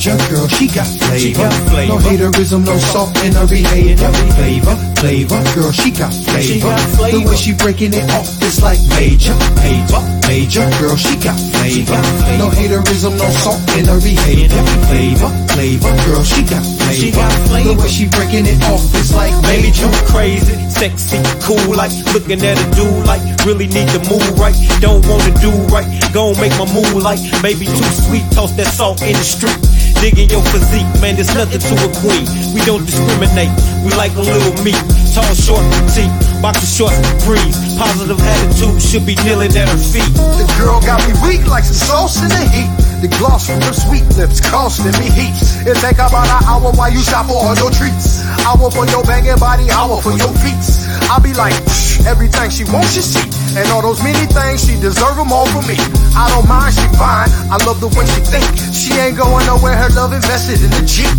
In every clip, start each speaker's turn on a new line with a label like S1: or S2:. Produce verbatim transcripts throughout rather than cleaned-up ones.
S1: major, girl, she got flavor.
S2: She got flavor.
S1: No haterism, no salt in her behavior. Flavor, flavor, girl, she got flavor.
S2: She got flavor.
S1: The way she breaking it off is like major, major, major, girl, she got flavor. No haterism, no salt in her behavior. Flavor, flavor, girl, she got flavor.
S2: She got flavor.
S1: The way she breaking it off is like
S2: Maybe
S1: major.
S2: too crazy, sexy, cool, like looking at a dude like really need to move right. Don't wanna do right, gon' make my move like maybe too sweet. Toss that salt in the street. Digging your physique, man, there's nothing to a queen. We don't discriminate, we like a little meat. Tall, short, petite, boxer shorts, breeze. Positive attitude should be kneeling at her feet.
S3: The girl got me weak like some sauce in the heat. The gloss from her sweet lips costing me heaps. It take about an hour while you shop for all your treats. Hour for your banging body, hour for your feet. I be like, psh, everything she wants she see. And all those many things, she deserve them all from me. I don't mind, she fine. I love the way she think. She ain't going nowhere, her love invested in the Jeep.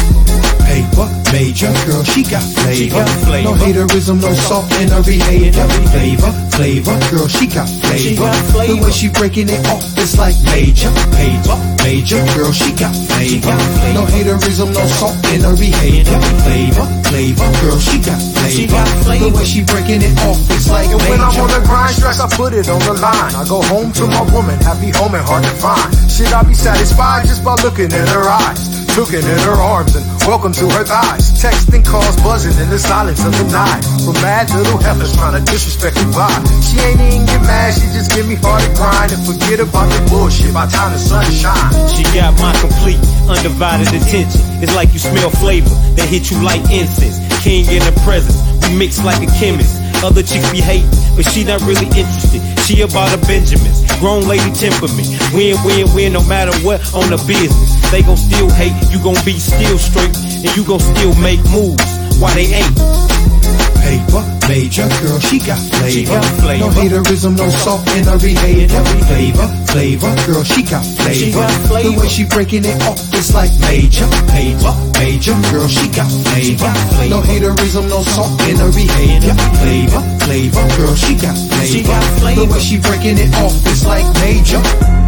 S1: Paper, major, girl, she got flavor.
S2: She got flavor.
S1: No haterism, no salt in her behavior. Flavor, flavor, girl, she got flavor.
S2: She got flavor.
S1: The way she breaking it off is like major, paper, major, girl, she got flavor.
S2: flavor.
S1: No haterism, no salt in her behavior. Flavor, flavor, girl, she got flavor.
S2: She got flavor.
S1: The way she breaking it off is like
S3: And
S1: major.
S3: when I'm on the grind stress, I put it on the line. I go home to my woman, happy home and hard to find. Should I be satisfied just by looking in her eyes? Tooken in her arms and welcome to her thighs. Texting calls buzzing in the silence of the night. From mad little heifers trying to disrespect the vibe. She ain't even get mad, she just give me hard to grind. And forget about the bullshit by time the sun shine.
S2: She got my complete, undivided attention. It's like you smell flavor that hit you like incense. King in the presence, we mix like a chemist. Other chicks be hating, but she not really interested. She about her Benjamins, grown lady temperament. Win, win, win, no matter what on the business. They gon' still hate, you gon' be still straight, and you gon' still make moves while they ain't.
S1: Paper, major, girl, she got flavor.
S2: She got flavor.
S1: No haterism, no salt in her behavior. Flavor, flavor, girl, she got flavor.
S2: She got flavor.
S1: The way she breaking it off is like major, paper, major, girl, she got flavor.
S2: flavor.
S1: No haterism, no salt in her behavior. Flavor, flavor, girl, she got flavor.
S2: She got flavor.
S1: The way she breaking it off is like major.